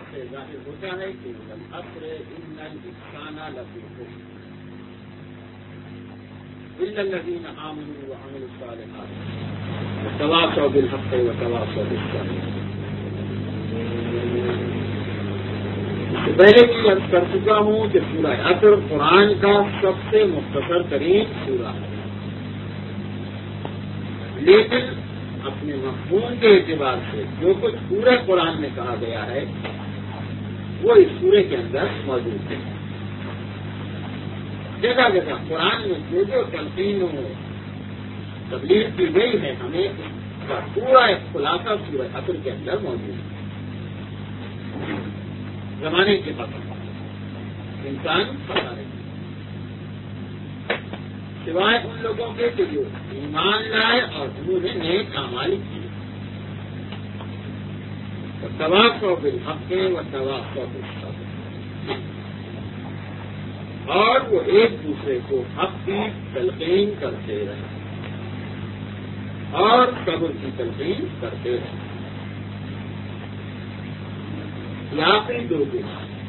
سے ظاہر ہوتا ہے کہ والعصر ان الانسان لفی خسر الا الذین آمنوا وعملوا الصالحات وتواصوا بالحق وتواصوا بالصبر. پہلے بھی عرض کر چکا ہوں کہ سورہ عصر قرآن کا سب سے مختصر ترین سورہ ہے، لیکن اپنے مفہوم کے اعتبار سے جو کچھ پورے قرآن میں کہا گیا ہے وہ اس سورے کے اندر موجود ہے. جگہ جگہ قرآن میں جو تلقین و تبلیغ کی گئی ہے ہمیں اس کا پورا ایک خلاصہ سورہ عصر کے اندر موجود ہے. زمانے کے پتہ انسان پتا نہیں سوائے ان لوگوں کے کہ جو ایمان لائے اور انہوں نے نیک اعمال کیے. وتواصوا بالحق وتواصوا بالصبر، اور وہ ایک دوسرے کو حق کی تلقین کرتے رہے اور صبر کی تلقین کرتے رہے. آخری دو دن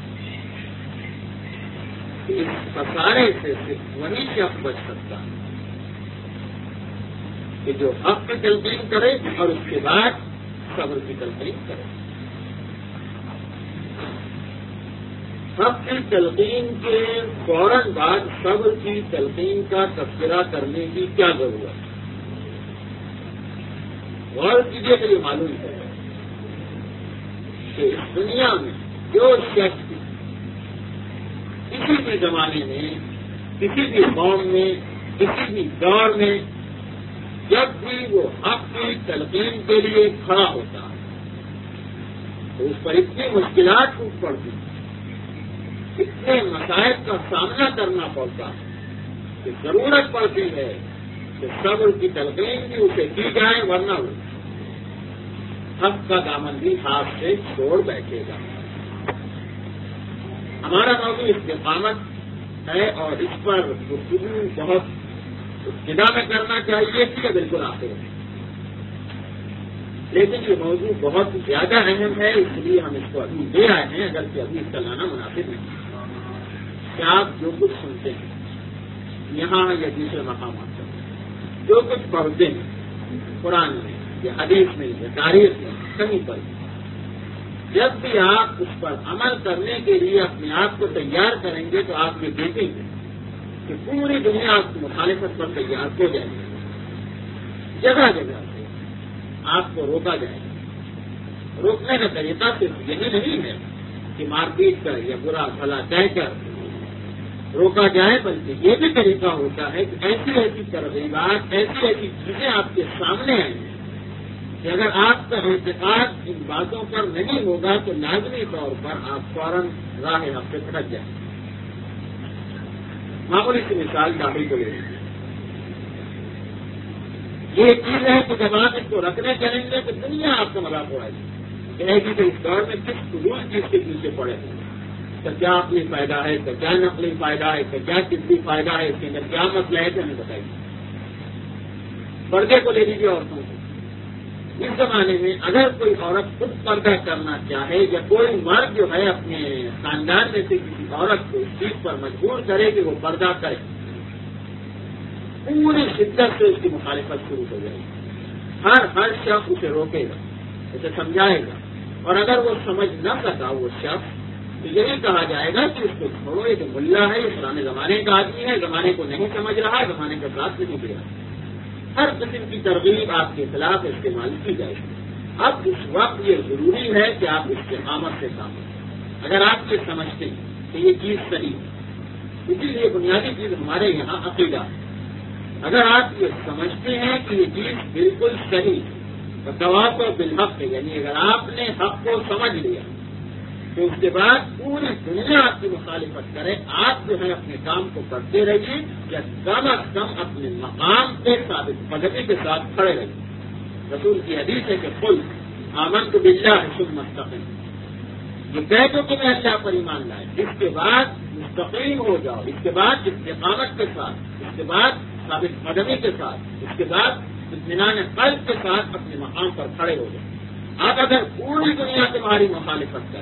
اس خسارے سے صرف وہی شخص بچ سکتا ہے کہ جو حق کی تلقین کرے اور اس کے بعد صبر کی تلقین کرے. حق کی تلقین کے فوراً بعد صبر کی تلقین کا تذکرہ کرنے کی کیا ضرورت ہے؟ غور کیجیے کہ یہ معلوم ہے کہ اس دنیا میں جو شخص کسی بھی زمانے میں کسی بھی قوم میں کسی بھی دور میں جب بھی وہ حق کی تلقین کے لیے کھڑا ہوتا ہے تو اس پر اتنی مشکلات ٹوٹ پڑتی ہیں، اتنے مسائل کا سامنا کرنا پڑتا ہے کہ ضرورت پڑتی ہے کہ صبر کی تلقین بھی اسے کی جائے، ورنہ وہ حق کا دامن بھی ہاتھ سے چھوڑ بیٹھے گا. ہمارا موضوع استقامت ہے اور اس پر گفتگو بہت ابتدا میں کرنا چاہیے کہ بالکل آخر میں، لیکن یہ موضوع بہت زیادہ اہم ہے، اس لیے ہم اس کو ابھی لے آئے ہیں، اگرچہ ابھی اس کا لانا مناسب نہیں کہ آپ جو کچھ سنتے ہیں یہاں یا دوسرے مقامات پر، جو کچھ پڑھتے ہیں قرآن میں یا حدیث میں یا تاریخ میں کہیں پر، جب بھی آپ اس پر عمل کرنے کے لیے اپنے آپ کو تیار کریں گے تو آپ یہ دیکھیں گے کہ پوری دنیا آپ کی مخالفت پر تیار ہو جائے گی. جگہ جگہ سے آپ کو روکا جائے گا. روکنے کا طریقہ صرف یہی نہیں ہے کہ مار پیٹ کر یا برا بھلا کہہ کر روکا جائے، بلکہ یہ بھی طریقہ ہوتا ہے کہ ایسی ایسی ترغیبات ایسی ایسی چیزیں آپ کے سامنے آئیں گی کہ اگر آپ کا اعتقاد ان باتوں پر نہیں ہوگا تو لازمی طور پر آپ فوراً راہ حق سے پھٹک جائیں. معمولی سی مثال داخل کو لے لیجیے. یہ ایک چیز ہے کہ جب آپ اس کو رکھنے چلیں گے تو دنیا آپ کا مذاق اڑائے گی، کہے گی کہ اس دور میں کس فضول چیز کے پیچھے پڑے ہیں، تو کیا عقلی فائدہ ہے، تو کیا نقلی فائدہ ہے، تو کیا طبی فائدہ ہے، اس کے اندر کیا مسئلہ ہے، تو ہمیں بتائیے. پردے کو لے لیجیے عورتوں کو. اس زمانے میں اگر کوئی عورت خود پردہ کرنا چاہے یا کوئی مرد جو ہے اپنے خاندان میں سے کسی عورت کو اس چیز پر مجبور کرے کہ وہ پردہ کرے، پوری شدت سے اس کی مخالفت شروع ہو جائے گی. ہر شخص اسے روکے گا، اسے سمجھائے گا، اور اگر وہ سمجھ نہ سکا وہ شخص تو یہی کہا جائے گا کہ اس کو چھوڑو، یہ تو ملا ہے، یہ پرانے زمانے کا آدمی ہے، زمانے کو نہیں سمجھ رہا، زمانے کا ساتھ نہیں دے رہا. ہر قسم کی ترغیب آپ کے خلاف استعمال کی جائے گی. اب اس وقت یہ ضروری ہے کہ آپ استقامت سے کام کریں. اگر آپ یہ سمجھتے ہیں کہ یہ چیز صحیح ہے، اسی لیے بنیادی چیز ہمارے یہاں عقیدہ ہے. اگر آپ یہ سمجھتے ہیں کہ یہ چیز بالکل صحیح ہے تو تواصوا بالحق ہے، یعنی اگر آپ نے حق کو سمجھ لیا تو اس کے بعد پوری دنیا آپ کی مخالفت کرے، آپ جو ہے اپنے کام کو کرتے رہیے یا کم از کم اپنے مقام کے ثابت قدمی کے ساتھ کھڑے رہیے. رسول کی حدیث ہے کہ قل آمنت باللہ ثم استقم، یہ کہہ دو کہ میں اللہ پر ایمان لائے، اس کے بعد مستقیم ہو جاؤ، اس کے بعد استقامت کے ساتھ، اس کے بعد ثابت قدمی کے ساتھ، اس کے بعد اطمینان قلب کے ساتھ اپنے مقام پر کھڑے ہو جائیں. آپ اگر پوری دنیا تمہاری مخالفت کرے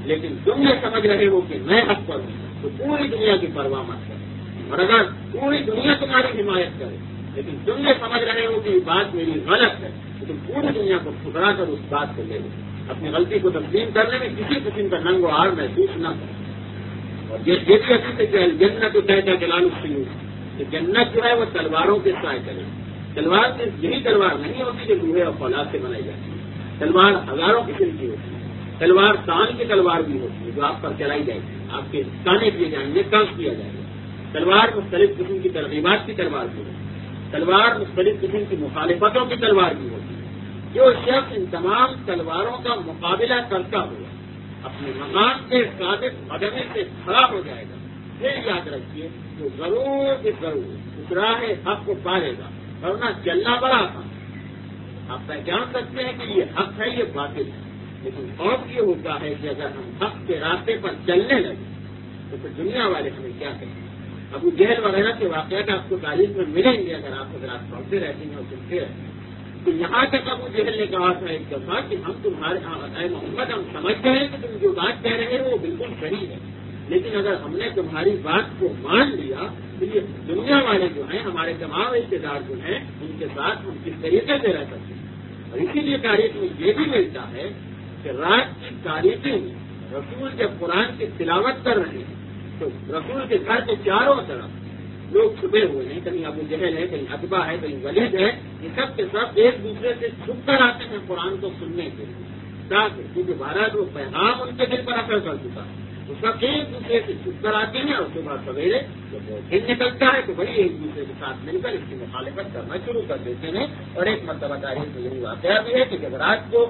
لیکن تم یہ سمجھ رہے ہو کہ میں حق پر ہوں تو پوری دنیا کی پرواہ مت کرو، اور اگر پوری دنیا تمہاری حمایت کرے لیکن تم یہ سمجھ رہے ہو کہ یہ بات میری غلط ہے تو تم پوری دنیا کو ٹھکرا کر اس بات کو لے لو، اپنی غلطی کو تسلیم کرنے میں کسی قسم کا ننگ و آڑ محسوس نہ کرو۔ اور یہ بھی حدیث ہے کہ الجنت تحت جلال السیوف، کہ جنت جو ہے وہ تلواروں کے سائے چلے۔ تلوار صرف یہی تلوار نہیں ہوتی جو لوہے اور فولاد سے بنائی جاتی ہے، تلوار ہزاروں قسم کی ہوتی ہے۔ تلوار تان کی تلوار بھی ہوتی ہے جو آپ پر چلائی جائے گی، آپ کے تانے کیے جائیں گے، کام کیا جائے گا۔ تلوار مختلف قسم کی ترغیبات کی تلوار بھی ہوتی ہے، تلوار مختلف قسم کی مخالفتوں کی تلوار بھی ہوتی ہے۔ جو شخص ان تمام تلواروں کا مقابلہ کرتا ہوا اپنے مقام کے ثابت قدمی سے کھڑا ہو جائے گا، پھر یاد رکھیے تو ضرور اس راہ حق کو پالے گا، ورنہ چلنا بڑا آسان۔ آپ پہچان سکتے ہیں کہ یہ حق ہے، یہ باطل ہے، لیکن خوف یہ ہوتا ہے کہ اگر ہم حق کے راستے پر چلنے لگیں تو پھر دنیا والے ہمیں کیا کہیں گے۔ ابو جہل وغیرہ کے واقعات آپ کو تاریخ میں ملیں گے اگر آپ حضرات پڑھتے رہتے ہیں اور سنتے رہتے ہیں۔ تو یہاں تک ابو جہل نے کہا تھا ایک دفعہ کہ ہم تمہارے اے محمد ہم سمجھتے ہیں کہ تم جو بات کہہ رہے ہو وہ بالکل صحیح ہے، لیکن اگر ہم نے تمہاری بات کو مان لیا تو یہ دنیا والے جو ہیں ہمارے تمام رشتے دار جو ہیں ان کے ساتھ ہم کس طریقے سے رہ سکتے ہیں۔ اور اسی لیے تاریخ میں یہ بھی ملتا ہے کہ رات کی تاریخی میں رسول جب قرآن کی تلاوت کر رہے ہیں تو رسول کے گھر کے چاروں طرف لوگ چھپے ہوئے ہیں، کہیں ابو جہل ہے، کہیں عتبہ ہے، کہیں ولید ہے، یہ سب کے سب ایک دوسرے سے چھپ کر آتے ہیں قرآن کو سننے کے لیے، تاکہ کیونکہ بہرحال وہ پیغام ان کے دل پر اثر کر چکا ہے، تو سب ایک دوسرے سے چھپ کر آتے ہیں اور صبح سویرے جب دن نکلتا ہے تو وہی ایک دوسرے کے ساتھ مل کر اس کی مخالفت کرنا شروع کر دیتے ہیں۔ اور ایک مرتبہ تاریخ میں یہی واقعہ بھی ہے کہ جب رات کو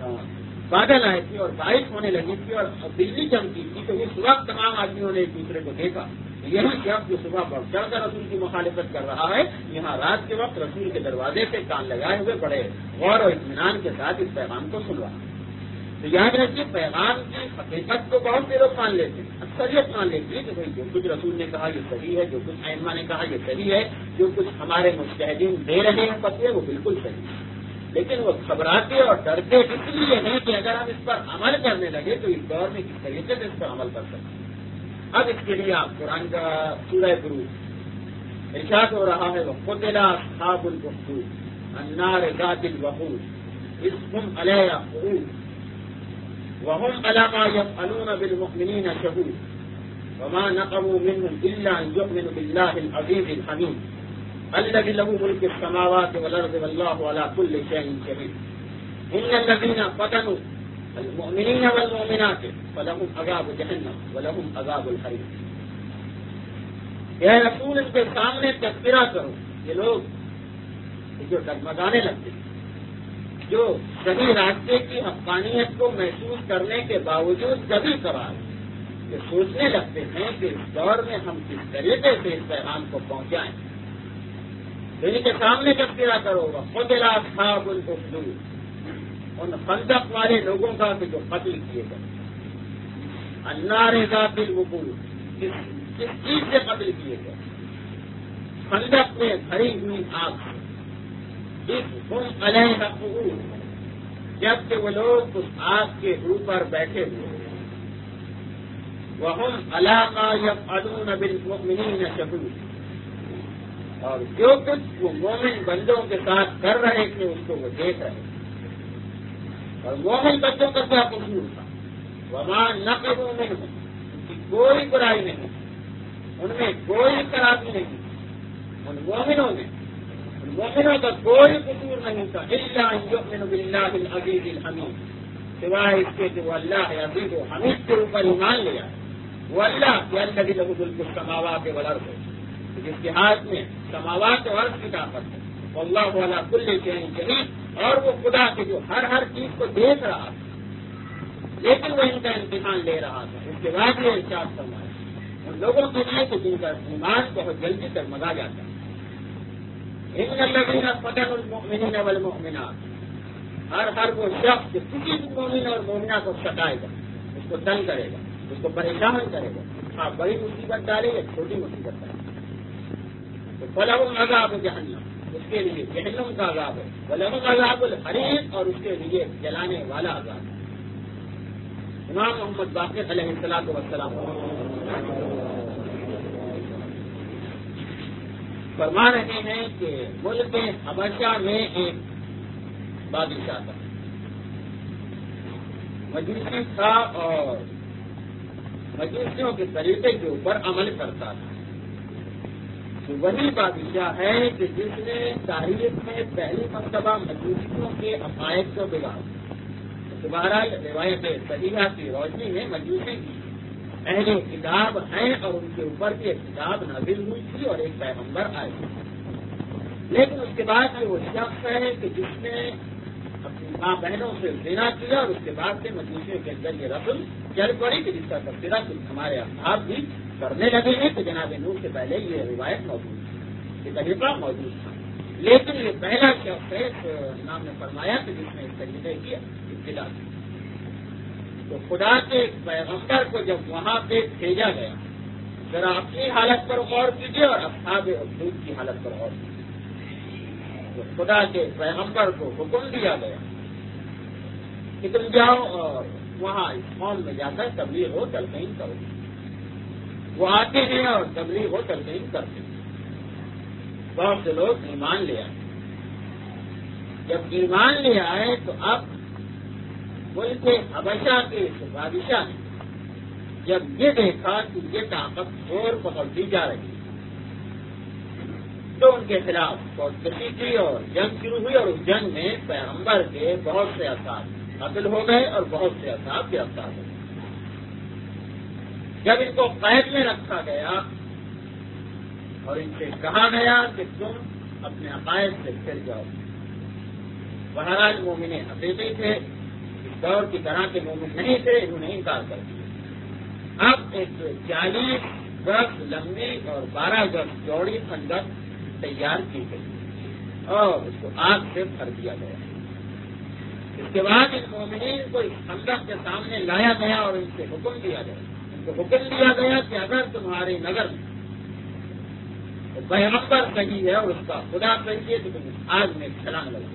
بادل آئے تھے اور بارش ہونے لگی تھی اور بجلی چمکی تھی تو اس وقت تمام آدمیوں نے ایک دوسرے کو دیکھا، یہی شخص جو صبح بڑھ چڑھ کر رسول کی مخالفت کر رہا ہے یہاں رات کے وقت رسول کے دروازے سے کان لگائے ہوئے بڑے غور و اطمینان کے ساتھ اس پیغام کو سن رہا ہے۔ تو یاد رکھیے پیغام کی حقیقت کو بہت سے لوگ مان لیتے ہیں، اکثریت مان لیتی ہے کہ بھائی جو کچھ رسول نے کہا یہ صحیح ہے، جو کچھ ائمہ نے کہا یہ صحیح ہے، جو کچھ ہمارے مجتہدین دے رہے ہیں فتوے وہ بالکل صحیح ہے، لیکن وہ گھبراتے اور ڈرتے اس لیے ہیں کہ اگر ہم اس پر عمل کرنے لگے تو اس دور میں کس طریقے سے اس پر عمل کر سکتے ہیں۔ اب اس کے لیے آپ قرآن کا سورہ بروج ارشاد ہو رہا ہے وَقُتِلَ أَصْحَابُ الْأُخْدُودِ النَّارِ ذَاتِ الْوَقُودِ إِذْ هُمْ عَلَيْهَا قُعُودٌ وَهُمْ عَلَىٰ مَا يَفْعَلُونَ بِالْمُؤْمِنِينَ شَهُودٌ وَمَا نَقَمُوا مِنْهُمْ إِلَّا أَن يُؤْمِنُوا بِاللَّهِ الْعَزِيزِ الْحَمِيدِ الَّذِي لَهُ مُلْكُ السَّمَاوَاتِ وَالْأَرْضِ وَاللَّهُ عَلَىٰ كُلِّ شَيْءٍ شَهِيدٌ إِنَّ الَّذِينَ فَتَنُوا المؤمنین والمؤمنات فلهم عذاب جہنم ولهم عذاب الحریق۔ اے رسول ان کے سامنے تذکرہ کرو، یہ لوگ جو ڈگمگانے لگتے ہیں، جو صحیح راستے کی حقانیت کو محسوس کرنے کے باوجود کبھی کبھار یہ سوچنے لگتے ہیں کہ اس دور میں ہم کس طریقے سے اس پیغام کو پہنچائیں، ان کے سامنے تذکرہ کرو وَقُتِلَ أَصْحَابُ الْأُخْدُودِ ان خندق والے لوگوں کا کہ جو قتل کیے گئے، النار ذات الوقود کس چیز سے قتل کیے گئے، خندق میں بھری ہوئی آگ، جس ہم علیہ قعود جبکہ وہ لوگ اس آگ کے اوپر بیٹھے ہوئے، وَهُمْ عَلَىٰ مَا يَفْعَلُونَ بِالْمُؤْمِنِينَ شَهُودٌ اور جو کچھ وہ مومن بندوں کے ساتھ کر رہے تھے اس کو وہ دیکھ رہے تھے، اور مومن بچوں کا کیا قصور تھا، وَمَا نَقِمُوا مِنْهُمْ ان کی کوئی برائی نہیں، ان میں کوئی خرابی نہیں، ان مومنوں کا کوئی قصور نہیں تھا، إِلَّا أَن يُؤْمِنُوا بِاللَّهِ الْعَزِيزِ الْحَمِيدِ سوائے اس کے کہ وہ اللہ عزیز و حمید کے اوپر ایمان لیا، وہ اللہ الذی لہ ملک السماوات والارض جس کے ہاتھ میں سماوات و عرض کی طاقت ہے، واللہ علی کل شیء شہید اور وہ خدا کے جو ہر چیز کو دیکھ رہا تھا، لیکن وہ ان کا امتحان لے رہا تھا۔ اس کے بعد یہ ارشاد فرمایا ان لوگوں کے لیے کہ جن کا ایمان بہت جلدی ڈگمگا جاتا ہے، ان الذین فتنوا المؤمنین والمؤمنات ہر وہ شخص جو کسی بھی مومن اور مومنہ کو ستائے گا، اس کو تنگ کرے گا، اس کو پریشان کرے گا، آپ بڑی مصیبت ڈالے یا چھوٹی مصیبت ڈالے تو فلہم عذاب جہنم اس کے لیے جہنم کا عذاب ہے، ولہم عذاب الحریق اور اس کے لیے جلانے والا عذاب ہے۔ امام محمد باقر علیہ السلام فرما رہے ہیں کہ ملک حبشہ میں ایک بادشاہ تھا، مجوسی تھا اور مجوسیوں کے طریقے کے اوپر عمل کرتا تھا۔ تو وہی بادشاہ ہے کہ جس نے تاریخ میں پہلی مرتبہ مجوسیوں کے عقائد کو بگاڑا۔ بہرحال روایت صحیحہ کی روشنی میں مجوسی اہل کتاب ہیں اور ان کے اوپر بھی ایک کتاب نازل ہوئی تھی اور ایک پیغمبر آئے تھے، لیکن اس کے بعد یہ وہ شخص ہے کہ جس نے اپنی ماں بہنوں سے زنا کیا اور اس کے بعد سے مجوسیوں کے اندر یہ رسم چل پڑی کہ جس کا تبصرہ ہمارے اصحاب بھی کرنے لگے ہیں کہ جناب نوح سے پہلے یہ روایت موجود تھی، یہ طریقہ موجود تھا، لیکن یہ پہلا شخص ہے امام نے فرمایا کہ جس نے اس طریقے کی ابتدا کی۔ تو خدا کے پیغمبر کو جب وہاں پہ بھیجا گیا، ذرا اپنی حالت پر غور کیجیے اور اصحاب اخدود کی حالت پر غور کیجیے۔ تو خدا کے پیغمبر کو حکم دیا گیا کہ تم جاؤ اور وہاں اس قوم میں جا کر تبلیغ و تلقین کرو۔ وہ آتے ہیں اور تبلیغ و تلقین کرتے ہیں، بہت سے لوگ ایمان لے آئے۔ جب ایمان لے آئے تو اب ملک حبشہ کے بادشاہ نے جب یہ دیکھا کہ یہ طاقت اور پکڑتی جا رہی تو ان کے خلاف بہت کشی کی اور جنگ شروع ہوئی، اور اس جنگ میں پیغمبر کے بہت سے اصحاب قتل ہو گئے اور بہت سے اصحاب گرفتار ہو گئے۔ جب ان کو قید میں رکھا گیا اور ان سے کہا گیا کہ تم اپنے عقائد سے پھر جاؤ، بہرحال مومن حقیقی تھے، اس دور کی طرح کے مومن نہیں تھے، انہوں نے انکار کر دیا۔ اب ایک 40 گز لمبی اور 12 گز چوڑی خندق تیار کی گئی اور اس کو آگ سے بھر دیا گیا۔ اس کے بعد ان مومنین کو اس خندق کے سامنے لایا گیا اور ان سے حکم دیا گیا، ان کو حکم دیا گیا کہ اگر تمہارے نگر میں پیغمبر صحیح ہے اور اس کا خدا صحیح ہے تو تم اس آگ میں چھلانگ لگاؤ۔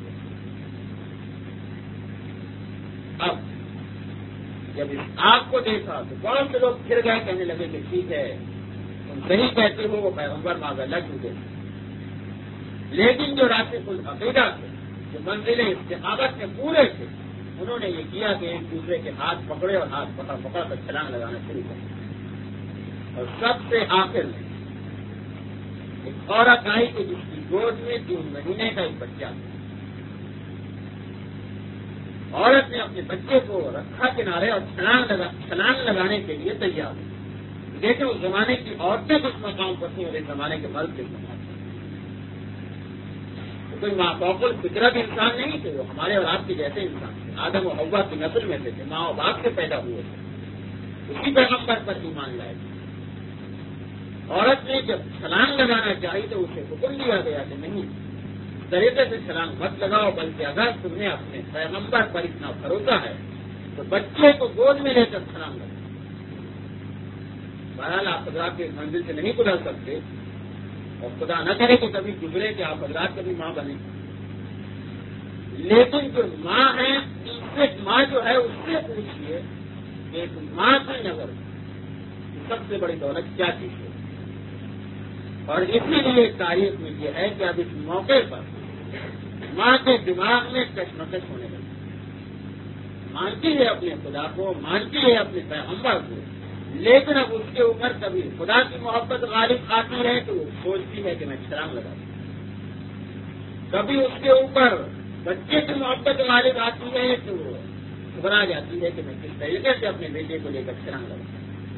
اب جب اس آگ کو دیکھا تو بہت سے لوگ پھر گئے، کہنے لگے کہ ٹھیک ہے تم صحیح کہتے ہو، وہ پیغمبر معاذ چکے، لیکن جو راسخ العقیدہ تھے، جو منزل استقامت میں پورے تھے، انہوں نے یہ کیا کہ ایک دوسرے کے ہاتھ پکڑے اور ہاتھ پکڑ کر چھلانگ لگانا شروع کر، اور سب سے آخر میں ایک عورت آئی کہ جس کی گود میں 3 مہینے کا ایک بچہ تھا۔ عورت نے اپنے بچے کو رکھا کنارے اور چھلانگ لگانے کے لیے تیار ہوئی۔ دیکھیں اس زمانے کی عورتیں کس مقام پر تھیں اور اس زمانے کے مرد کس مقام پر۔ کوئی مافوق الفطرت انسان نہیں تھے، وہ ہمارے اور آپ کے جیسے انسان تھے، آدم و حوا کی نسل میں سے تھے، ماں و باپ سے پیدا ہوئے تھے، اسی پیغمبر پر ایمان لائے تھے۔ عورت نے جب چھلانگ لگانا چاہی تو اسے حکم دیا گیا کہ نہیں، اس طریقے سے چھلانگ مت لگاؤ، بلکہ اگر تم نے اپنے پیغمبر پر اتنا بھروسہ ہے تو بچے کو گود میں لے کر چھلانگ لگاؤ۔ بہرحال آپ حضرات کے منزل سے نہیں گزر سکتے، اور خدا نہ کرے کہ کبھی گزرے کہ آپ حضرات کبھی ماں بنے، لیکن جو ماں ہے ماں جو ہے اس سے پوچھیے کہ ایک ماں کی نظر سب سے بڑی دولت کیا چیز ہے۔ اور اسی لیے تاریخ میں یہ ہے کہ اب اس موقع پر ماں کے دماغ میں کشمکش ہونے لگی، مانتی ہے اپنے خدا کو، مانتی ہے اپنے پیغمبر کو، لیکن اب اس کے اوپر کبھی خدا کی محبت غالب آتی ہے تو وہ سوچتی ہے کہ میں چھلانگ لگاؤں، کبھی اس کے اوپر بچے کی محبت غالب آتی ہے تو وہ گھبرا جاتی ہے کہ میں کس طریقے سے اپنے بیٹے کو لے کر چھلانگ لگاؤں۔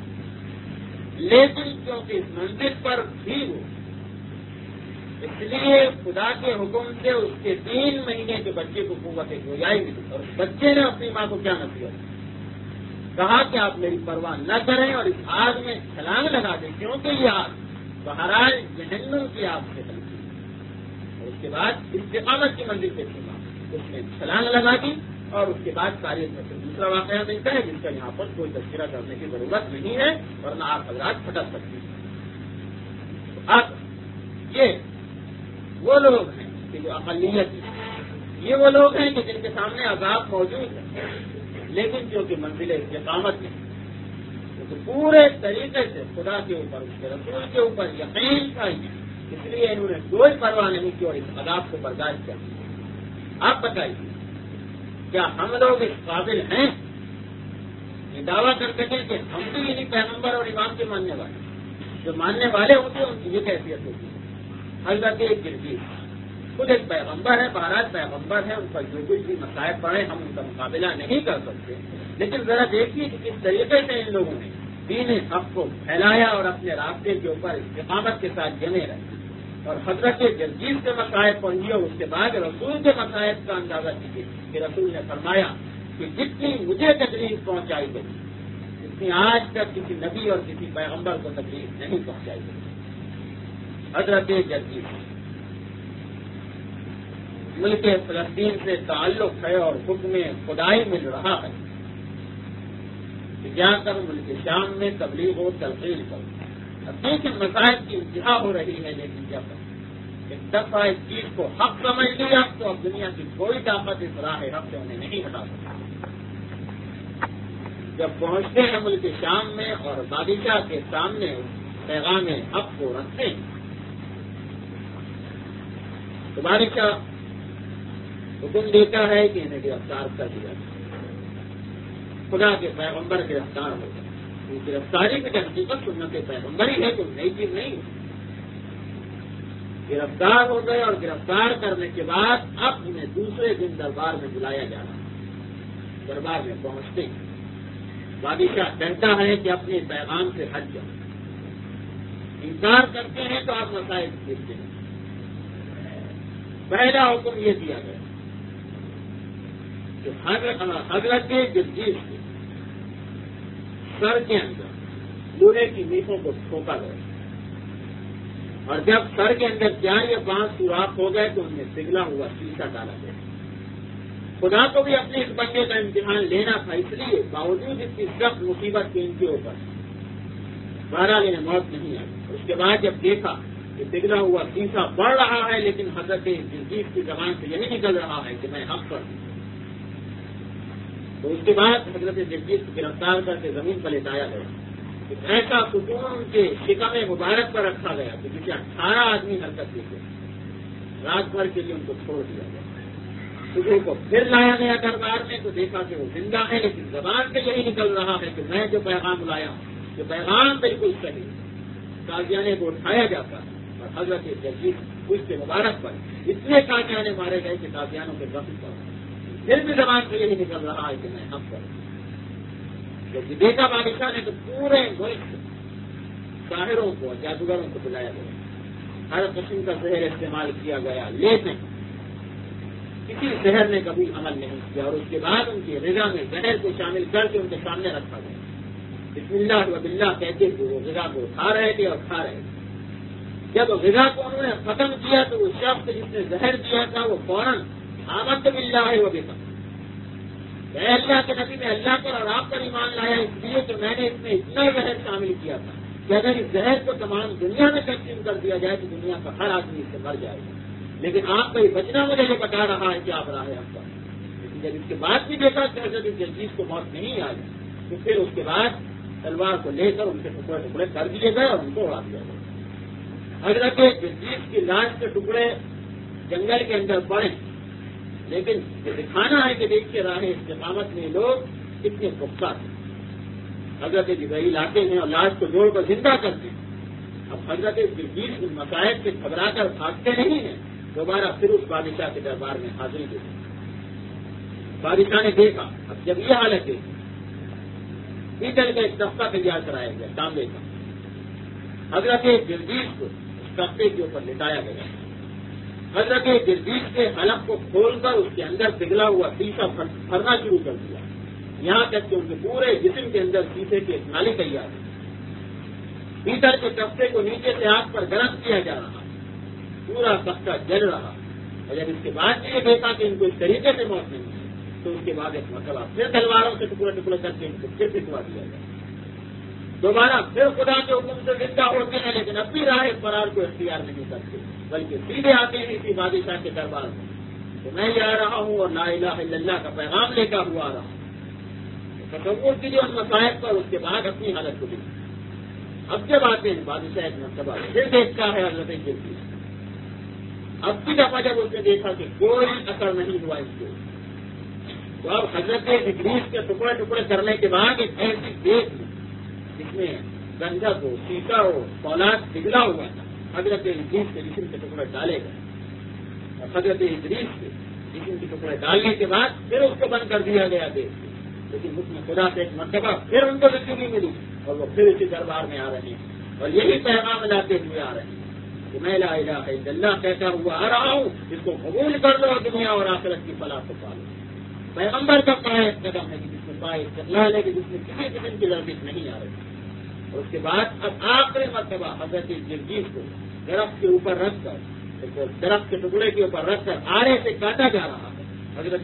لیکن کیونکہ اس منزل پر بھی وہ، اس لیے خدا کے حکم سے اس کے 3 مہینے کے بچے کو قوت گویائی ملی، اور اس بچے نے اپنی ماں کو کیا نصیحت کہا کہ آپ میری پرواہ نہ کریں اور اس آگ میں چھلانگ لگا دیں، کیونکہ یہ آگ بہرحال جہنم کی آگ سے ہلکی ہے۔ اور اس کے بعد استقامت کی منزل پہ تھی ماں، اس نے چھلانگ لگا دی، اور اس کے بعد تاریخ میں دوسرا واقعہ ملتا ہے جس کا یہاں پر کوئی تذکرہ کرنے کی ضرورت نہیں ہے، ورنہ آپ حضرات پھٹک سکتے ہیں۔ اب یہ وہ لوگ ہیں کہ جو اقلیت ہیں، یہ وہ لوگ ہیں کہ جن کے سامنے عذاب موجود ہے، لیکن جو کہ منزل استقامت میں تو پورے طریقے سے خدا کے اوپر اس کے رسول کے اوپر یقین تھا ہی، اس لیے انہوں نے کوئی پرواہ نہیں کی اور اس عذاب کو برداشت کر دیا۔ آپ بتائیے کیا ہم لوگ اس قابل ہیں یہ دعویٰ کر سکیں کہ ہم بھی انہیں پیغمبر اور امام کے ماننے والے؟ جو ماننے والے ہوتے ہیں ان کی یہ کیفیت ہوتی ہے۔ حضرت جرجیس خود ایک پیغمبر ہے، بہرحال پیغمبر ہے، ان پر جو کچھ بھی مسائل پڑے ہم ان کا مقابلہ نہیں کر سکتے، لیکن ذرا دیکھیے کہ کس طریقے سے ان لوگوں نے دین حق کو پھیلایا اور اپنے راستے کے اوپر استقامت کے ساتھ جمے رہے اور حضرت جرجیس سے مسائل پہنچی اور اس کے بعد رسول کے مسائل کا اندازہ کیجیے کہ رسول نے فرمایا کہ جتنی مجھے تکلیف پہنچائی گئی اتنی آج تک کسی نبی اور کسی پیغمبر کو تکلیف نہیں پہنچائی گئی۔ حضرت جرجیس ملک فلسطین سے تعلق ہے اور حکم خدائی مل رہا ہے کہ جا کر ملک شام میں تبلیغ و تلقین کرو۔ اب دیکھیں مسائل کی انتہا ہو رہی ہے، لیکن جب ایک دفعہ اس چیز کو حق سمجھ لیا تو اب دنیا کی کوئی طاقت اس راہ حق سے انہیں نہیں ہٹا سکتی۔ جب پہنچتے ہیں ملک شام میں اور بادشاہ کے سامنے پیغام حق کو رکھتے ہیں تو بادشاہ حکم دیتا ہے کہ انہیں گرفتار کر دیا جائے۔ خدا کے پیغمبر گرفتار ہو گئے۔ گرفتاری کی حقیقت سنت پیغمبری ہے، کوئی نئی چیز نہیں۔ گرفتار ہو گئے اور گرفتار کرنے کے بعد اب انہیں دوسرے دن دربار میں بلایا جا رہا ہے۔ دربار میں پہنچتے ہیں، بادشاہ کہتا ہے کہ اپنے پیغام سے ہٹ جاؤ۔ انکار کرتے ہیں تو آپ مسائل دیکھتے ہیں۔ پہلا حکم یہ دیا گیا کہ حضرت جرجیس کے سر کے اندر لوہے کی میخوں کو ٹھوکا گیا اور جب سر کے اندر 4 یا 5 سوراخ ہو گئے تو ان میں پگھلا ہوا شیشہ ڈالا گیا۔ خدا کو بھی اپنے اس بندے کا امتحان لینا تھا، اس لیے باوجود اس کی سخت مصیبت کے ان کے اوپر بہرحال انہیں موت نہیں آئی۔ اس کے بعد جب دیکھا کہ پگھلا ہوا شیشہ بڑھ رہا ہے لیکن حضرت جرجیس کی زبان سے یہی نکل رہا ہے کہ میں حق پر ہوں، تو اس کے بعد حضرت جرجیس کو گرفتار کر کے زمین پر لٹایا گیا۔ ایسا ستون ان کے شکم مبارک پر رکھا گیا کہ جسے 18 آدمی حرکت دیتے، رات بھر کے لیے ان کو چھوڑ دیا گیا۔ صبح کو پھر لایا گیا دربار میں تو دیکھا کہ وہ زندہ ہے، لیکن زبان سے یہی نکل رہا ہے کہ میں جو پیغام لایا ہوں یہ پیغام بالکل صحیح۔ قاضیانے کو اٹھایا جاتا ہے اور حضرت جرجیس اس کے مبارک پر اتنے قاضیانے مارے گئے کہ قاضیانوں کے زخم پر پھر بھی زبان سے یہی نکل رہا ہے کہ میں حق پر ہوں۔ جب دیکھا بادشاہ نے تو پورے ملک سے ساحروں کو جادوگروں کو بلایا گیا، ہر قسم کا زہر استعمال کیا گیا، لیکن کسی زہر نے کبھی عمل نہیں کیا اور اس کے بعد ان کی غذا میں زہر کو شامل کر کے ان کے سامنے رکھا گیا۔ بسم اللہ و باللہ کہتے ہوئے وہ غذا کو کھا رہے تھے اور کھا رہے تھے۔ جب غذا کو انہوں نے ختم کیا تو وہ شخص جس نے زہر دیا تھا وہ فوراً آمنت باللہ و بکم، اے اللہ کے نبی میں اللہ پر اور آپ پر ایمان لایا اس لیے کہ میں نے اس میں اتنا زہر شامل کیا تھا کہ اگر اس زہر کو تمام دنیا میں تقسیم کر دیا جائے تو دنیا کا ہر آدمی اس سے مر جائے گا، لیکن آپ کا یہ بچنا مجھے یہ بتا رہا ہے کہ آپ راہ حق پر۔ لیکن جب اس کے بعد بھی دیکھا کہ حضرت جرجیس کو موت نہیں آئی تو پھر اس کے بعد تلوار کو لے کر ان کے ٹکڑے ٹکڑے کر دیے گئے اور ان کو اڑا دیا گیا۔ حضرت جرجیس کی لاش کے ٹکڑے جنگل کے اندر پڑے، لیکن یہ دکھانا ہے کہ دیکھتے راہ استقامت میں لوگ کتنے پختہ تھے۔ حضرت جبرائیل آتے ہیں اور لاش کو جوڑ کر زندہ کرتے ہیں۔ اب حضرت جرجیس ان مسائل سے گھبرا کر بھاگتے نہیں ہیں، دوبارہ پھر اس بادشاہ کے دربار میں حاضری دیتے ہیں۔ بادشاہ نے دیکھا اب جب یہ حالت ہے پیتل کا ایک تختہ تیار کرایا گیا تانبے کا، حضرت جرجیس کو اس تختے کے اوپر لٹایا گیا۔ حضرت جرجیس کے حلق کو کھول کر اس کے اندر پگھلا ہوا شیشہ بھرنا شروع کر دیا، یہاں تک کہ ان کے پورے جسم کے اندر شیشے کی ایک نالی تیار ہے۔ پیتل کے تختے کو نیچے سے آگ پر گرم کیا جا رہا، پورا تختہ جل رہا، اور جب اس کے بعد یہ دیکھا کہ ان کو اس طریقے سے موت نہیں ہے تو اس کے بعد ایک مرتبہ پھر تلواروں سے ٹکڑے ٹکڑے کر کے ان کو پھر پھینکوا دیا گیا۔ دوبارہ پھر خدا کے حکم سے زندہ ہوتے ہیں، لیکن اب بھی راہ فرار کو اختیار نہیں کرتے، بلکہ سیدھے آتے ہیں اسی بادشاہ کے دربار میں کہ میں یہ آ رہا ہوں اور لا الہ الا اللہ کا پیغام لے کر ہوا آ رہا ہوں۔ تصور کی جو مسائل پر اس کے بعد اپنی حالت کو دیکھی. اب جب آتے ہیں بادشاہ ایک مرتبہ پھر دیکھتا ہے حضرت جرجیس. اب کی دفعہ جب اس نے دیکھا کہ کوئی اثر نہیں ہوا اس کو, تو اب حضرت ادریس کے ٹکڑے ٹکڑے کرنے کے بعد ایک ایسی دیکھ جس میں گندھک ہو, سیسا ہو, فولاد پگھلا ہوا تھا, حضرت ادریس کے جسم کے ٹکڑے ڈالے گئے. اور حضرت ادریس کے جسم کے ٹکڑے ڈالنے کے بعد پھر اس کو بند کر دیا گیا دیکھ. لیکن اس میں خدا سے ایک مرتبہ پھر ان کو زندگی ملی اور وہ پھر اسی دربار میں آ رہے ہیں اور یہی پیغام لاتے ہوئے آ رہے ہیں کہ میں لا الہ الا اللہ کہتا ہوا آ رہا ہوں, اس کو قبول کر لو, دنیا اور آخرت کی فلاح کو پالو. پیغمبر کا پائے قدم ہے کہ جس میں پائے استقلال ہے کہ جس میں کسی قسم کی لرزش نہیں آ رہی. اور اس کے بعد اب آخری مرتبہ حضرت جرجیس کو درخت کے اوپر رکھ کر, درخت کے ٹکڑے کے اوپر رکھ کر آرے سے کاٹا جا رہا ہے. حضرت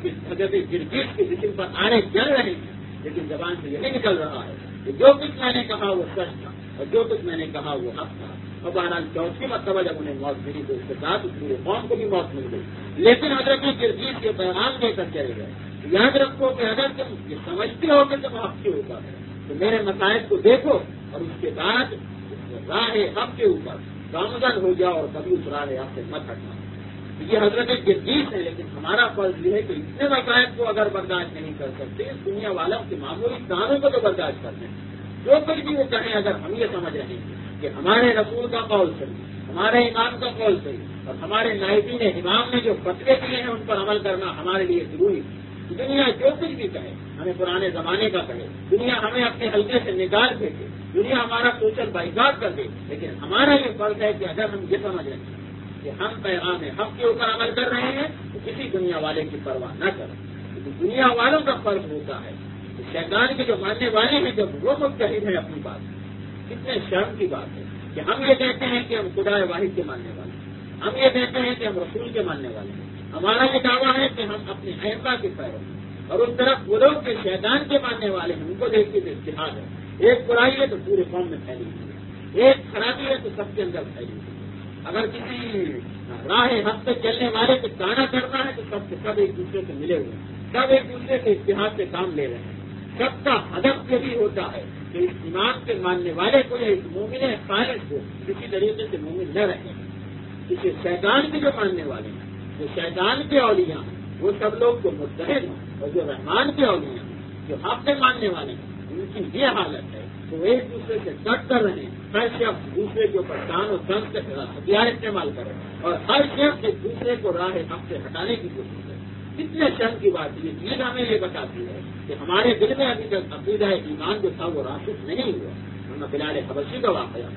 جرجیس کے جسم پر آرے جل رہے ہیں, لیکن زبان سے یہ نہیں نکل رہا ہے کہ جو کچھ میں نے کہا وہ سچ تھا اور جو کچھ میں نے کہا وہ حق تھا. اور بہرحال چوتھی مرتبہ جب انہیں موت ملی تو اس کے ساتھ اس پورے قوم کو بھی موت مل گئی. لیکن حضرت جرجیس کے پیغام دے کر چلے گئے. یاد رکھو کہ اگر تم یہ سمجھتے ہو کہ تم حق کے اوپر ہے تو میرے مسائل کو دیکھو اور اس کے بعد راہ حق کے اوپر گامزن ہو جاؤ اور کبھی اس راہ حق سے مت ہٹنا. یہ حضرت جرجیس ہے, لیکن ہمارا فرض یہ ہے کہ اتنے مسائل کو اگر برداشت نہیں کر سکتے اس دنیا والوں کے معمولی کاموں کو تو برداشت کرتے ہیں. جو کچھ بھی وہ کہیں اگر ہم یہ سمجھ رہے ہیں کہ ہمارے رسول کا قول صحیح, ہمارے امام کا قول صحیح اور ہمارے نائبین امام نے جو فتوے دیے ہیں ان پر عمل کرنا ہمارے لیے ضروری ہے. دنیا جو کچھ بھی کہے, ہمیں پرانے زمانے کا کہے, دنیا ہمیں اپنے حلقے سے نکال پھینکے, دنیا ہمارا سوشل بائیکاٹ کر دے, لیکن ہمارا یہ فرض ہے کہ اگر ہم یہ سمجھ رہے ہیں کہ ہم پیغام حق کے اوپر عمل کر رہے ہیں تو کسی دنیا والے کی پرواہ نہ کریں. کیونکہ دنیا والوں کا فرض ہوتا ہے کہ شیطان کے جو ماننے والے ہیں جب وہ متحد ہیں اپنی بات, کتنے شرم کی بات ہے کہ ہم یہ کہتے ہیں کہ ہم خدا واحد کے ماننے والے ہیں, ہم یہ کہتے ہیں کہ ہم رسول کے ماننے والے ہیں, ہمارا یہ دعویٰ ہے کہ ہم اپنے احمد کے پیرو ہیں, اور اس طرف وہ لوگ کے شیطان کے ماننے والے ہیں ان کو دیکھ کے اتحاد ہے. ایک برائی ہے تو پورے قوم میں پھیلی ہوئی ہے, ایک خرابی ہے تو سب کے اندر پھیلی ہوئی ہے. اگر کسی راہ حق سے چلنے والے کو تانا کرنا ہے تو سب ایک دوسرے سے ملے ہوئے ہیں, سب ایک دوسرے کے اتحاد سے کام لے رہے ہیں. سب کا ہدف یہی ہوتا ہے کہ اس ایمان کے ماننے والے کو یا اس مومن خالص کو کسی طریقے سے مومن نہ رہے. کسی شیطان کے جو ماننے والے ہیں, جو شیطان کے اولیاء ہیں, وہ سب لوگ جو متحد ہیں, اور جو رحمان کے اولیاء ہیں, جو حق کے ماننے والے ہیں, ان کی یہ حالت ہے تو ایک دوسرے سے کٹ کر رہے ہیں. ہر شخص دوسرے کے اوپر کان اور تن سے ہتھیار استعمال کرے اور ہر شخص ایک دوسرے کو راہ حق سے ہٹانے کی کوشش کرے. کتنے شرم کی بات ہے. یہ چیز ہمیں یہ بتاتی ہے کہ ہمارے دل میں ابھی تک عقیدہ ایمان جو تھا وہ راسخ نہیں ہوا. ورنہ بلال حبشی کا واقعہ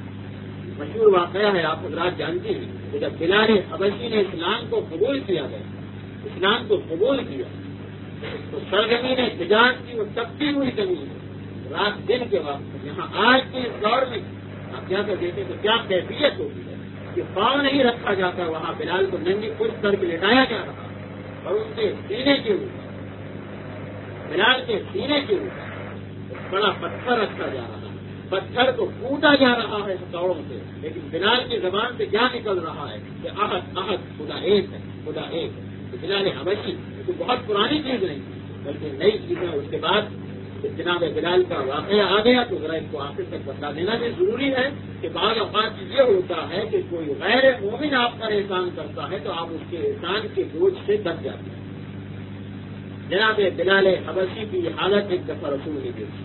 مشہور واقعہ ہے, آپ حضرات جانتے ہیں کہ جب بلال حبشی نے اسلام کو قبول کیا گیا, اسلام کو قبول کیا تو سرزمین تجارت کی وہ تپتی ہوئی زمین رات دن کے وقت یہاں آج کے دور میں آپ جا کر دیکھیں تو کیا کیفیت ہوتی ہے کہ پاؤں نہیں رکھا جاتا, وہاں بلال کو ننگی خود کر کے لٹایا جا رہا اور اس کے سینے کے اوپر, بلال کے سینے کے اوپر بڑا پتھر رکھا جا رہا ہے. پتھر کو کوٹا جا رہا ہے ہتھوڑوں سے, لیکن بلال کی زبان سے کیا نکل رہا ہے کہ احد احد خدا ایک ہے, خدا ایک ہے. بلال حبشی تو بہت پرانی چیز نہیں بلکہ نئی چیز ہے. اس کے بعد جناب بلال کا واقعہ آ گیا تو ذرا اس کو آخر تک بتا دینا بھی ضروری ہے کہ بعض اوقات یہ ہوتا ہے کہ کوئی غیر مومن آپ پر احسان کرتا ہے تو آپ اس کے احسان کے بوجھ سے دب جاتے ہیں. جناب بلال حبشی کی یہ حالت ایک دفعہ رسول نے دیکھی,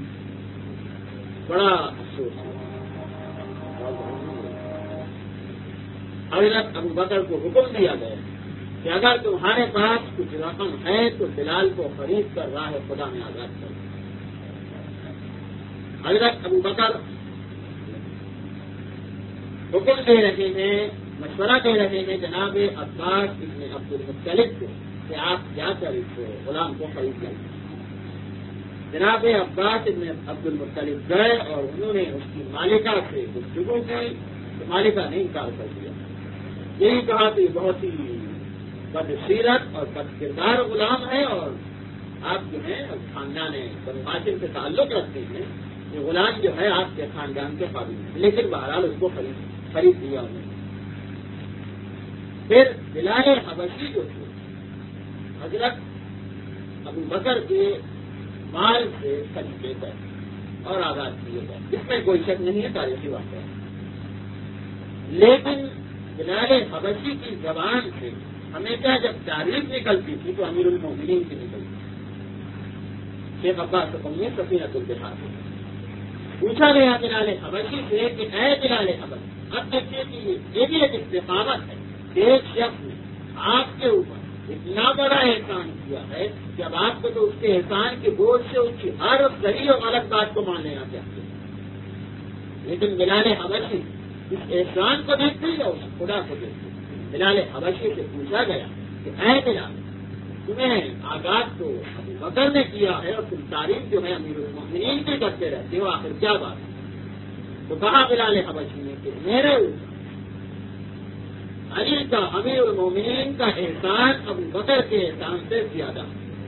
بڑا افسوس ہے. حضرت ابو بکر کو حکم دیا گیا کہ اگر تمہارے پاس کچھ رقم ہے تو بلال کو خرید کر راہ خدا میں آزاد کرو. حضرت ابو بکر حکم دے رہے ہیں, مشورہ دے رہے ہیں جناب عباس ابن عبد المطلب کو کہ آپ جا کر اس غلام کو خرید لیں. جناب عباس ابن عبد المطلب گئے اور انہوں نے اس کی مالکہ سے گفتگو کی تو مالکہ نے انکار کر دیا. یہی کہا کہ یہ بہت ہی بدسیرت اور بد کردار غلام ہے اور آپ جو ہیں خاندان بنو ہاشم سے تعلق رکھتے ہیں, یہ غلام جو ہے آپ کے خاندان کے قابل ہے. لیکن بہرحال اس کو خرید دیا انہوں نے. پھر بلال حبشی جو تھے حضرت ابو بکر کے مال سے خریدے گئے اور آزاد کیے گئے، اس میں کوئی شک نہیں ہے، تاریخی واقعہ ہے۔ لیکن بلال حبشی کی زبان سے ہمیشہ جب تعریف نکلتی تھی تو امیر المومنین کی نکلتی تھی۔ شیخ عباس قومی سفینۃ البحار سے پوچھا گیا بلال حبشی سے کہ اے بلال حبشی، اب دیکھیے کہ یہ بھی ایک استقامت ہے کہ ایک شخص نے آپ کے اوپر اتنا بڑا احسان کیا ہے کہ اب آپ کو تو اس کے احسان کے بوجھ سے اس کی ہر صحیح اور غلط بات کو مان لینا چاہتے ہیں۔ لیکن بلال حبشی اس احسان کو دیکھتے یا اس خدا کو دیکھتے؟ بلال حبشی سے پوچھا گیا کہ اے بلال، تمہیں آغاز تو ابو بکر نے کیا ہے اور تم تعریف جو ہے امیر المومنین کی کرتے رہتے ہو، آخر کیا بات ہے؟ تو کہا بلال حبشی نے کہ میرے اوپر علی کا امیر المومنین کا احسان ابو بکر کے احسان سے زیادہ۔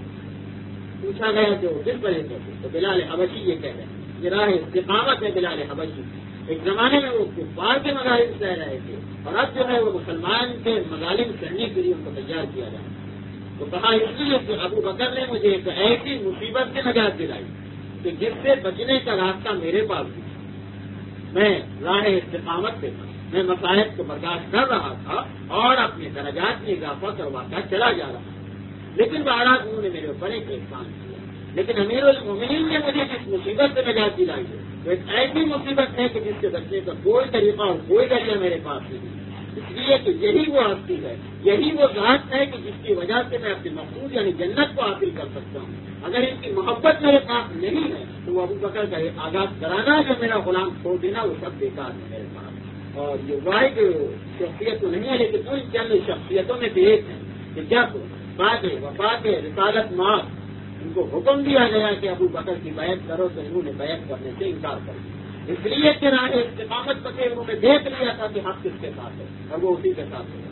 پوچھا گیا جو کس طرح سے، تو بلال حبشی یہ کہہ رہے ہیں، یہ راہ استقامت ہے بلال حبشی۔ ایک زمانے میں وہ کفار کے مظالم سہ رہے تھے اور اب جو ہے وہ مسلمان کے مظالم سہنے کے لیے ان کو تیار کیا جائے۔ تو کہا اس لیے کہ ابو بکر نے مجھے ایک ایسی مصیبت سے نجات دلائی کہ جس سے بچنے کا راستہ میرے پاس بھی، میں راہ استقامت پہ تھا، میں مصائب کو برداشت کر رہا تھا اور اپنے درجات میں اضافہ کرواتا چلا جا رہا تھا، لیکن بہرحال انہوں نے میرے اوپر ایک احسان کیا۔ لیکن امیر المومنین نے مجھے جس مصیبت سے نجات دلائی ہے وہ ایک ایسی مصیبت ہے کہ جس سے بچنے کا کوئی طریقہ اور کوئی ذریعہ میرے پاس نہیں، اس لیے کہ یہی وہ ہستی ہے، یہی وہ ذات ہے کہ جس کی وجہ سے میں اپنے مقصود یعنی جنت کو حاصل کر سکتا ہوں۔ اگر ان کی محبت میرے پاس نہیں ہے تو وہ ابو بکر کا آغاز کرانا جو میرا غلام چھوڑ دینا وہ سب بیکار ہے میرے پاس۔ اور یہ واحد شخصیت تو نہیں ہے لیکن ان چند شخصیتوں میں سے ایک ہے کہ جب بعد وفات رسالت مآب ان کو حکم دیا گیا کہ ابو بکر کی بیعت کرو تو انہوں نے بیعت کرنے سے انکار کر دیا، اس لیے کہ راہ استقامت پہ انہوں نے دیکھ لیا تھا کہ حق کس کے ساتھ ہے اور وہ اسی کے ساتھ ہے۔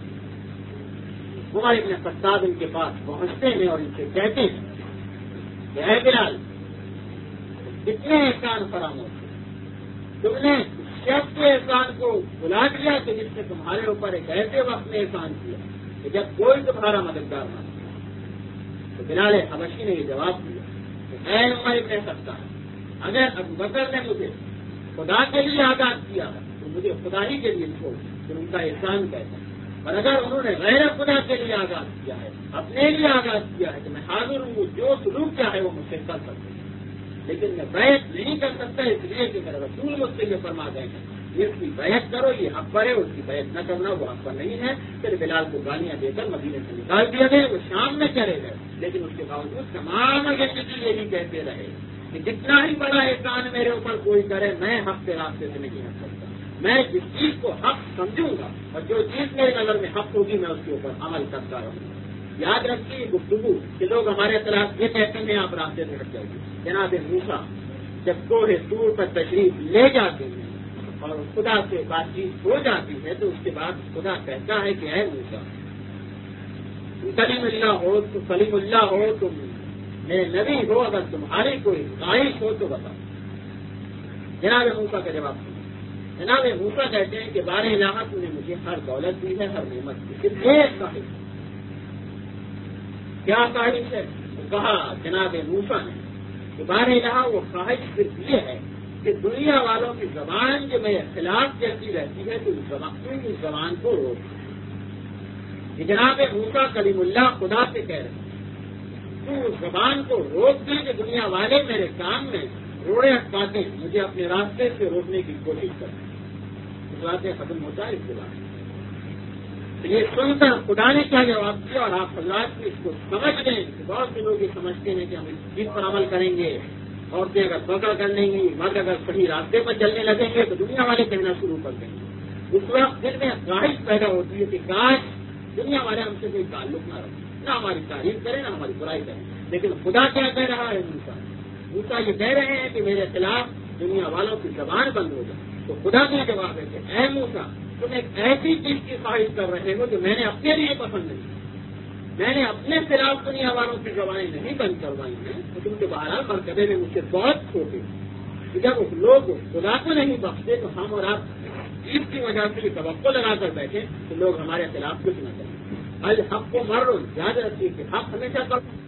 عمر ابن خطاب ان کے پاس پہنچتے ہیں اور ان سے کہتے ہیں کہ اے بلال، کتنے احسان فراموش تم نے شخص کے احسان کو بلا دیا کہ جس نے تمہارے اوپر ایک ایسے وقت میں احسان کیا کہ جب کوئی تمہارا مددگار نہ تھا۔ تو بلال حبشی نے یہ جواب دیا کہ اے عمر ابن خطاب، اگر ابو بکر نے مجھے خدا کے لیے آزاد کیا ہے تو مجھے خدا ہی کے لیے چھوڑ، پھر ان کا احسان کہتا ہے، اور اگر انہوں نے غیر خدا کے لیے آزاد کیا ہے، اپنے لیے آزاد کیا ہے تو میں حاضر ہوں، جو سلوک کیا ہے وہ مجھ سے کر سکتے ہیں، لیکن میں بیعت نہیں کر سکتا اس لیے کہ میرا رسول مجھ سے یہ فرما گئے ہیں اس کی بیعت کرو، یہ حق پر ہے، اس کی بیعت نہ کرنا وہ حق پر نہیں ہے۔ پھر بلال کو گالیاں دے کر مدینے سے نکال دیا گیا، وہ شام میں چلے گئے، لیکن اس کے باوجود تمام یہی کہتے رہے کہ جتنا ہی بڑا احسان میرے اوپر کوئی کرے میں حق کے راستے سے نہیں ہٹ سکتا، میں جس چیز کو حق سمجھوں گا اور جو چیز میری نظر میں حق ہوگی میں اس کے اوپر عمل کرتا رہوں گا۔ یاد رکھیے گفتگو کہ لوگ ہمارے خلاف یہ کہتے ہیں آپ راستے سے ہٹ جائیے۔ جناب موسیٰ جب کوہ طور پر تشریف لے جاتے ہیں اور خدا سے بات چیت ہو جاتی ہے تو اس کے بعد خدا کہتا ہے کہ اے موسیٰ، کلیم اللہ ہو تو کلیم اللہ ہو، تم میرے نبی ہو، اگر تمہاری کوئی خواہش ہو تو بتاؤ۔ جناب موسیٰ کا جواب سنو۔ جناب موسیٰ کہتے ہیں کہ بار الہ تم نے مجھے ہر دولت دی ہے، ہر نعمت دی، صرف ایک خواہش۔ کیا خواہش ہے؟ کہا جناب موسیٰ نے کہ بار الہ وہ خواہش صرف یہ ہے کہ دنیا والوں کی زبان جو میرے خلاف چلتی رہتی ہے تو اس زبان کو روک۔ یہ جناب موسیٰ کلیم اللہ خدا سے کہہ رہے ہیں تو اس زبان کو روک دی کہ دنیا والے میرے کام میں روڑے اٹکاتے مجھے اپنے راستے سے روکنے کی کوشش کرتے ہیں۔ اس راستے ختم ہوتا ہے اس کے بعد تو یہ سن کر خدا نے کیا جواب دیا، اور آپ حضرات اس کو سمجھ لیں کہ بہت سے لوگ یہ سمجھتے ہیں کہ ہم اس چیز پر عمل کریں گے، عورتیں اگر پکڑ کر لیں گی، مرد اگر صحیح راستے پر چلنے لگیں گے تو دنیا والے کہنا شروع کر دیں گے۔ اس وقت دل میں خواہش پیدا ہوتی ہے کہ کاش دنیا والے ہم سے کوئی تعلق نہ رکھیں، نہ ہماری تعریف کریں نہ ہماری برائی کریں، لیکن خدا کیا کہہ رہا ہے؟ موسیٰ یہ کہہ رہے ہیں کہ میرے خلاف دنیا والوں کی زبان بند ہو جائے۔ تو خدا کا جواب ہے کہ اے موسیٰ، تم ایک ایسی چیز کی خواہش کر رہے ہو جو میں نے اپنے لیے پسند نہیں، میں نے اپنے خلاف دنیا والوں کی زبانیں نہیں بند کروائی ہیں، تو تم کے بہرحال مرتبے میں مجھ سے بہت چھوٹے کہ جب لوگ خدا کو نہیں بخشتے تو ہم اور آپ چیز کی وجہ سے بھی توقع لگا کر بیٹھے تو لوگ ہمارے خلاف کچھ نہ کریں۔ الحق کو مر یاد رکھیے کہ حق ہمیشہ